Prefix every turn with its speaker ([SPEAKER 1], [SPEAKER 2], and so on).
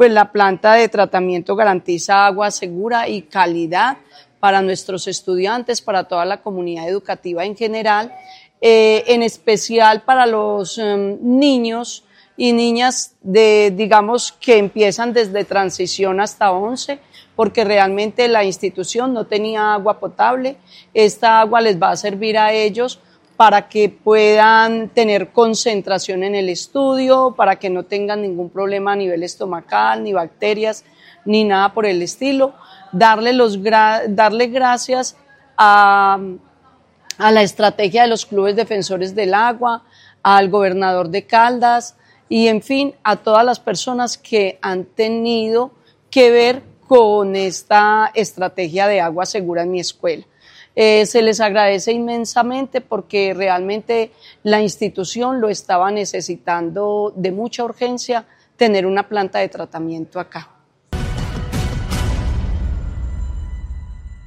[SPEAKER 1] pues la planta de tratamiento garantiza agua segura y calidad para nuestros estudiantes, para toda la comunidad educativa en general, en especial para los niños y niñas digamos que empiezan desde transición hasta 11, porque realmente la institución no tenía agua potable. Esta agua les va a servir a ellos para que puedan tener concentración en el estudio, para que no tengan ningún problema a nivel estomacal, ni bacterias, ni nada por el estilo. Darle gracias a la estrategia de los clubes defensores del agua, al gobernador de Caldas y, en fin, a todas las personas que han tenido que ver con esta estrategia de agua segura en mi escuela. Se les agradece inmensamente porque realmente la institución lo estaba necesitando de mucha urgencia, tener una planta de tratamiento acá.